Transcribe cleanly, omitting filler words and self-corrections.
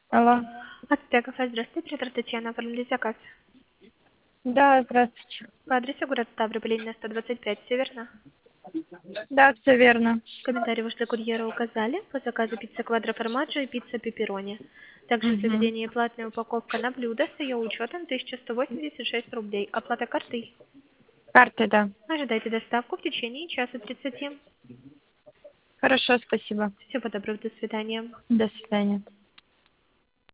Алло. Ацтек кафе, здравствуйте, оператор Татьяна, оформили заказ. Да, здравствуйте. По адресу город Ставрополь, Ленина, 125, все верно? Да, все верно. Комментарий вышли курьера указали. По заказу пицца квадроформаджо и пицца пепперони. Также в Угу. заведении платная упаковка на блюдо с ее учетом 1186 рублей. Оплата картой. Карты, да. Ожидайте доставку в течение часа 30. Хорошо, спасибо. Всего доброго, до свидания. До свидания.